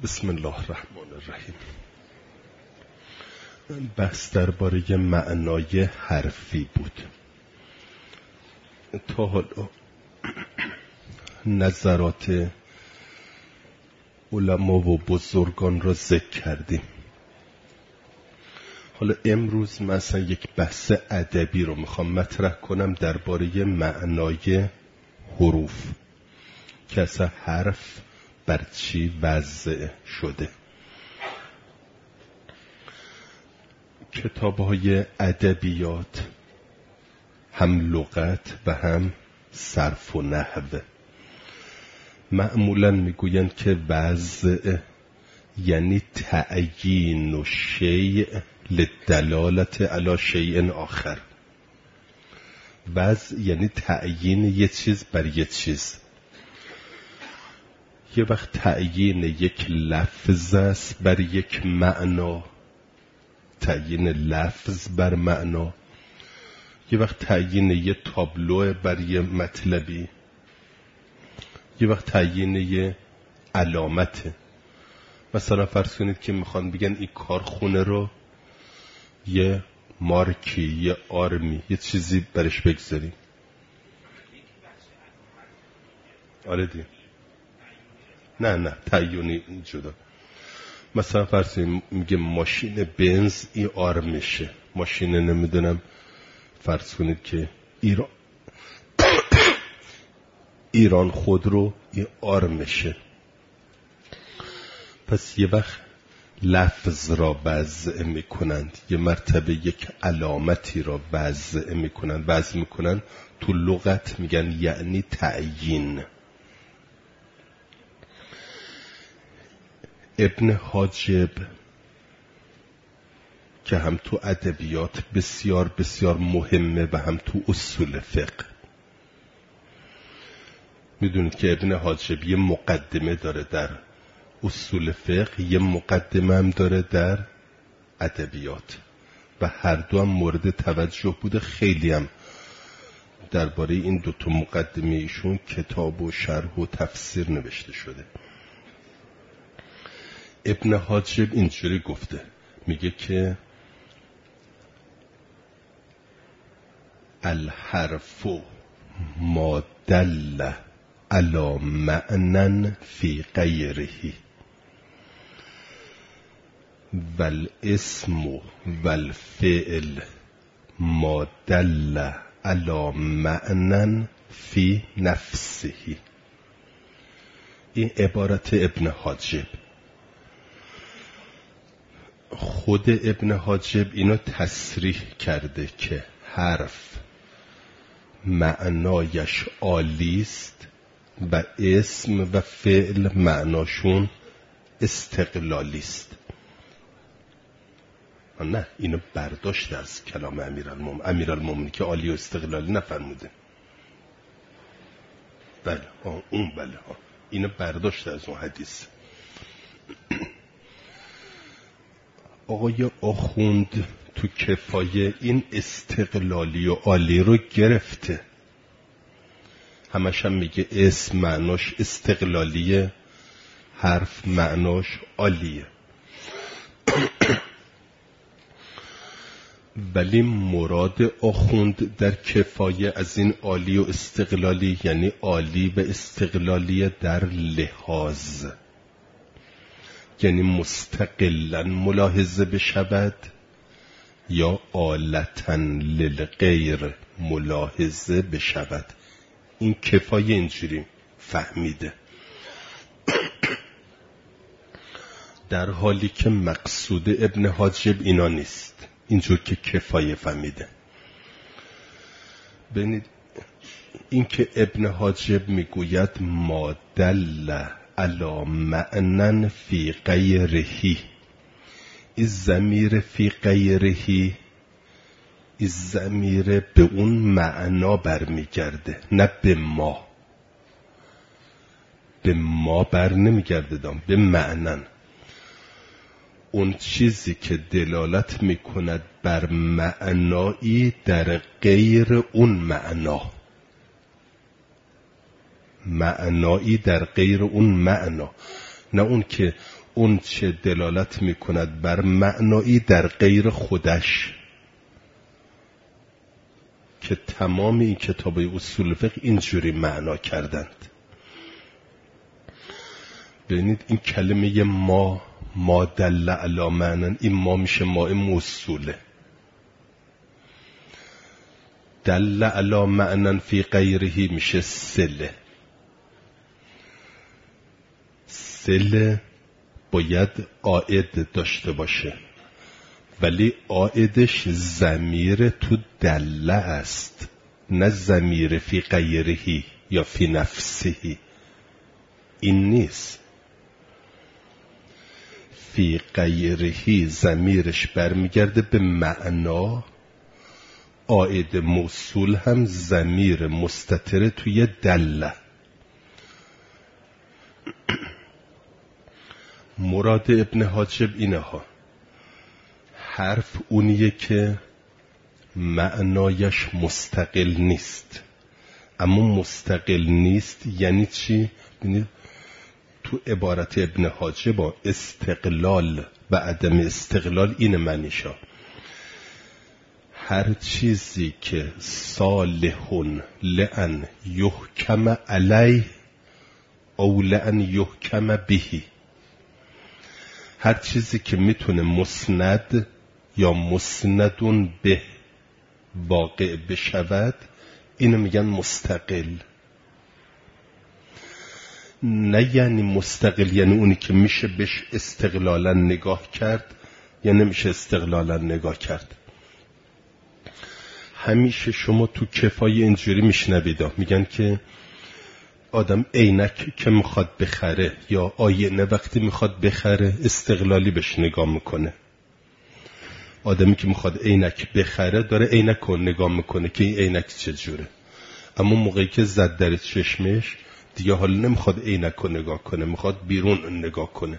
بسم الله الرحمن الرحیم. بحث درباره معنای حرفی بود. تا حالا نظرات علما و بزرگان را ذکر کردیم. حالا امروز مثلا یک بحث ادبی رو میخوام مطرح کنم درباره معنای حروف که اصلا حرف بر چی وضع شده. کتاب‌های ادبیات هم لغت و هم صرف و نحو معمولاً میگویند که وضع یعنی تعیین شیء للدلالت علی شیء آخر. وضع یعنی تعیین یه چیز بر یه چیز. یه وقت تعیین یک لفظ است بر یک معنا، تعیین لفظ بر معنا. یه وقت تعیین یه تابلو بر یه مطلبی، یه وقت تعیین یه علامته. مثلا فرض کنید که میخوان بگن این کارخونه رو یه مارکی، یه آرمی، یه چیزی برش بگذاریم. آره دی. نه تعیینی جدا. مثلا فرض کنید میگه ماشین بنز این آرمشه، ماشین نمیدونم فرض کنید که ایران خودرو این آرمشه. پس یه وقت لفظ را وضع میکنند، یه مرتبه یک علامتی را وضع میکنند. تو لغت میگن یعنی تعیین. ابن حاجب که هم تو ادبیات بسیار بسیار مهمه و هم تو اصول فقه. میدونید که ابن حاجب یه مقدمه داره در اصول فقه، یه مقدمه هم داره در ادبیات و هر دو هم مورد توجه بوده. خیلی هم درباره این دوتا مقدمه ایشون کتاب و شرح و تفسیر نوشته شده. ابن حاجب اینجوری گفته، میگه که الحرف ما دل علی معنی فی غیره والاسم والفعل ما دل علی معنی فی نفسه. این عبارت ابن حاجب. خود ابن حاجب اینو تصریح کرده که حرف معنایش عالی است و اسم و فعل معناشون استقلالی است. نه، اینو برداشته از کلام امیرالمومنین که عالی و استقلالی نفرموده. بله اینو برداشته از اون حدیث. آقای آخوند تو کفایه این استقلالی و عالی رو گرفته. همش هم میگه اسم معناش استقلالیه، حرف معناش عالیه. ولی مراد آخوند در کفایه از این عالی و استقلالی یعنی عالی و استقلالی در لحاظ، یعنی مستقلاً ملاحظه بشود یا آلتاً للغیر ملاحظه بشود. این کفایه اینجوری فهمیده، در حالی که مقصود ابن حاجب اینا نیست. اینجور که کفایه فهمیده. ببینید این که ابن حاجب میگوید ما دل علی معنی فی غیره، این ضمیر فی غیره، این ضمیر به اون معنا برمیگرده، نه به ما. به ما بر نمیگرده دام، به معنن. اون چیزی که دلالت میکند بر معنایی در غیر اون معنا، معنایی در غیر اون معنا، نه اون که اون چه دلالت میکند بر معنایی در غیر خودش، که تمام این کتاب اصول فقه اینجوری معنا کردند. ببینید این کلمه ما دل علی معنن، این ما میشه ما موصوله. دل علی معنن فی غیره میشه صله. صله باید عائد داشته باشه، ولی عائدش ضمیر تو دله است، نه ضمیر فی غیره یا فی نفسه. این نیست. فی غیره ضمیرش برمیگرده به معنا، عائد موصول هم ضمیر مستتر توی دله. مراد ابن حاجب اینه ها، حرف اونیه که معنایش مستقل نیست. اما مستقل نیست یعنی چی؟ یعنی تو عبارت ابن حاجب با استقلال و عدم استقلال این معنیشا، هر چیزی که صالحون لأن یحکم علیه او لأن یحکم بهی، هر چیزی که میتونه مسند یا مسندون به واقع بشود، اینو میگن مستقل. نه یعنی مستقل یعنی اونی که میشه بهش استقلالا نگاه کرد یا نمیشه استقلالا نگاه کرد. همیشه شما تو کفای اینجوری میشنوید میگن که آدم عینک که میخواد بخره یا آینه وقتی میخواد بخره استقلالی بهش نگاه میکنه. آدمی که میخواد عینک بخره داره عینک رو نگاه میکنه که این عینک چجوره، اما موقعی که زد در چشمش دیگه حالا نمیخواد عینک رو نگاه کنه، میخواد بیرون نگاه کنه.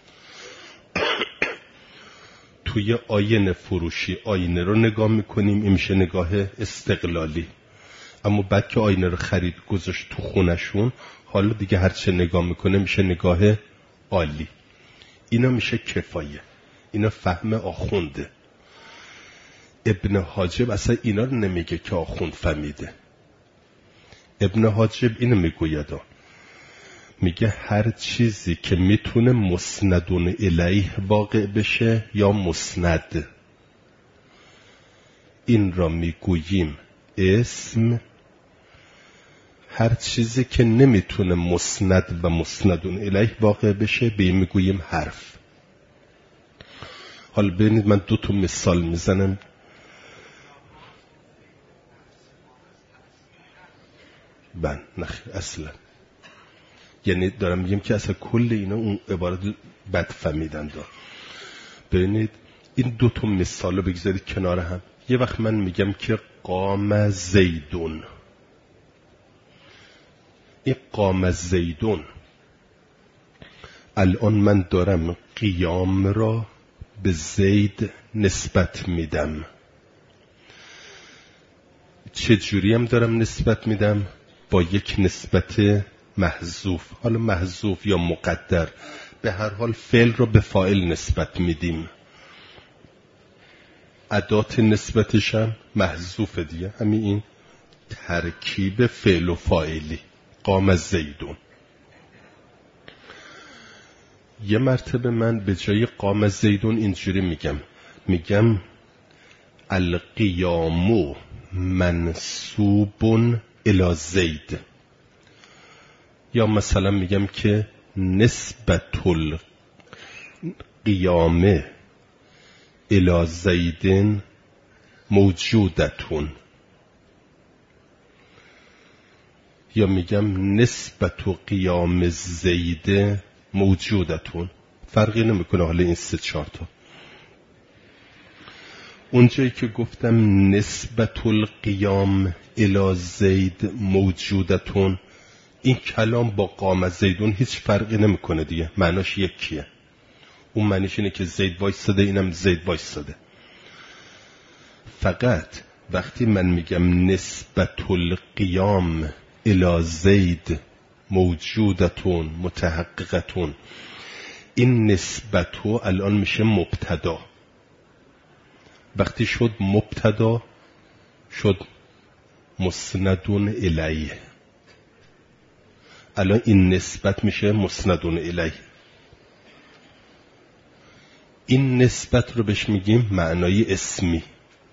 توی آینه فروشی آینه رو نگاه میکنیم، این میشه نگاه استقلالی. اما بعد که آینه رو خرید گذاشت تو خونشون، حالا دیگه هرچه نگاه میکنه میشه نگاه عالی. اینا میشه کفایه، اینا فهم آخونده. ابن حاجب اصلا اینا رو نمیگه که آخوند فهمیده. ابن حاجب اینو میگوید، میگه هر چیزی که میتونه مسندون الیه واقع بشه یا مسند، این را میگوییم اسم. هر چیزی که نمیتونه مسند و مسندون الیه واقع بشه به این میگوییم حرف. حالا ببینید من 2 تا مثال میزنم. نخیر اصلا، یعنی دارم میگم که اصلا کل اینا اون عبارت بد فهمیدن دار. ببینید این 2 تا مثال رو بگذارید کنار هم. یه وقت من میگم که قام زیدون، این قام زیدون، الان من دارم قیام را به زید نسبت میدم. چه جوری هم دارم نسبت میدم؟ با یک نسبت محذوف، حالا محذوف یا مقدر، به هر حال فعل رو به فاعل نسبت میدیم. ادات نسبتش هم محذوف دیگه، همین این ترکیب فعل و فاعلی. قام زیدون. یه مرتبه من به جای قام زیدون اینجوری میگم القیام منسوب الی زید، یا مثلا میگم که نسبت القیام الی زیدن موجودتون، یا میگم نسبت قیام زید موجودتون. فرقی نمیکنه حالا این 3-4 تا. اونجایی که گفتم نسبت القیام الی زید موجودتون، این کلام با قام زیدون هیچ فرقی نمیکنه دیگه، معناش یکیه. اون معنیش اینه که زید وایستاده، اینم زید وایستاده. فقط وقتی من میگم نسبت القیام الی زید موجودتون متحققتون، این نسبتو الان میشه مبتدا. وقتی شد مبتدا شد مسندون الیه. الان این نسبت میشه مسندون الیه. این نسبت رو بهش میگیم معنای اسمی.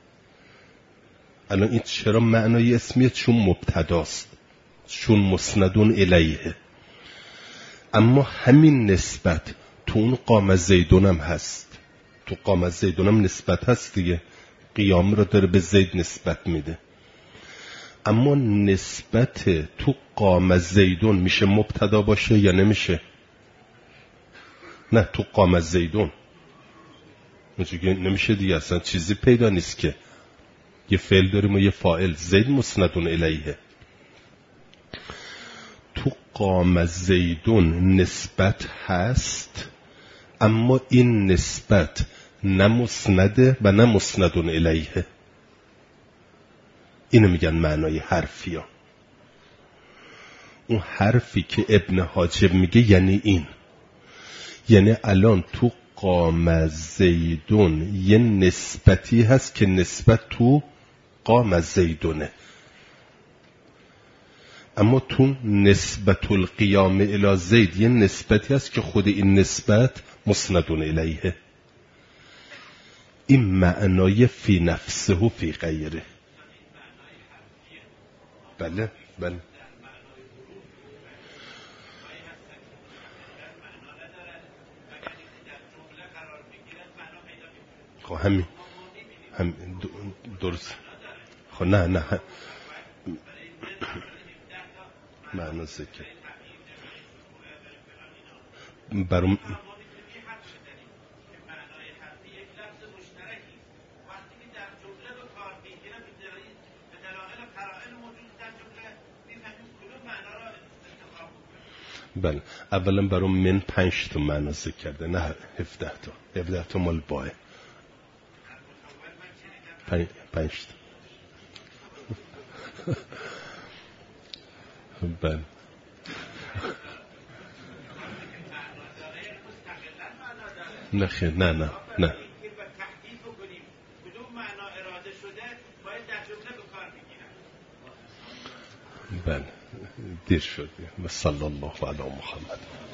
الان این چرا معنای اسمیه؟ چون مبتداست، چون مسندون الیه. اما همین نسبت تو اون قام زیدون هم هست. تو قام زیدون هم نسبت هست دیگه، قیام رو داره به زید نسبت میده. اما نسبت تو قام زیدون میشه مبتدا باشه یا نمیشه؟ نه، تو قام زیدون نمیشه دیگه، اصلا چیزی پیدا نیست که یه فعل داریم و یه فاعل، زید مسندون الیه. تو قام زیدون نسبت هست، اما این نسبت نه مسنده و نه مسندون الیه. اینو میگن معنای حرفی ها. اون حرفی که ابن حاجب میگه یعنی این، یعنی الان تو قام زیدون یه نسبتی هست که نسبت تو قام زیدونه، اما تو نسبت القیام الی زید یه نسبتی هست که خود این نسبت مسندون الیه. این معنای فی نفسه و فی غیره. بله بله. خب همین درست. خب نه معنا ذکر برام بله. اولا برام من 5 تا معنا ذکر کرده، نه 17 تا مال باه 5 تا. بله نه خیر، نه بله دیر شد. و صلی الله علی محمد.